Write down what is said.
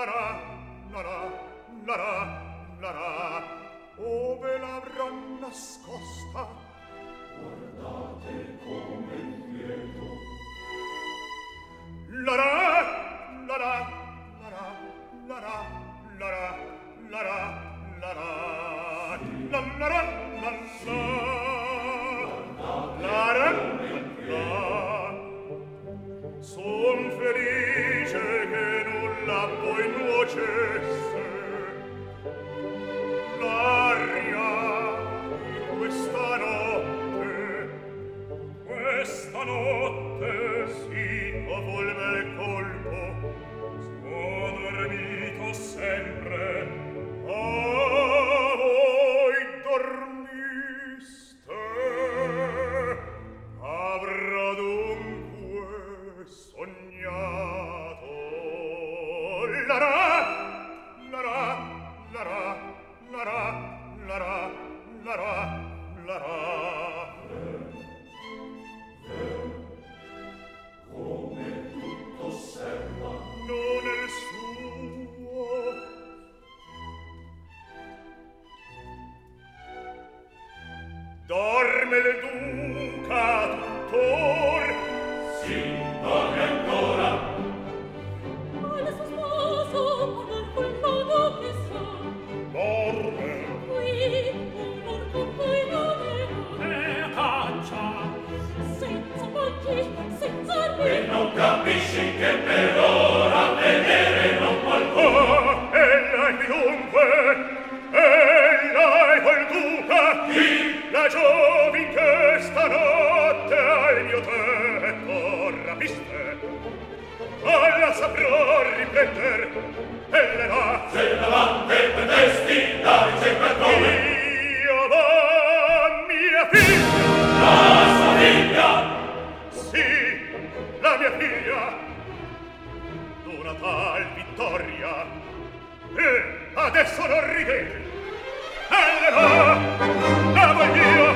ove l'avran nascosta? Guardate come quieto. La ra, la ra, la ra, la ra, la ra, la ra, la ra, la la ra, la la ra, la. Son felice che nulla poi nuocesse. L'aria di questa notte sì, dopo il bel colpo, sono dormito sempre. Voi dormiste, avrò dunque sognato. La ra, la ra, la ra, la ra, la ra, la ra, la ra. Come tutto osserva, non è il suo. Dorme il duca tuttor? sì, dorme ancora. Ma il suo sposo non quel modo che sa. Dorme. Qui un'or compagnone E caccia, senza occhi, senza E armi. non capisci che per ora vedere non vuol più. E lei dunque, e lei col duca, Chi? la giovin che stanotte al mio tetto rapiste, alla saprò ripeter, e le va. Se davanti pretesti la ricercatore, Io va, mia figlia, la sua figlia, sì, la mia figlia, d'una tal vittoria, e adesso non ridete, e le va, la voglio,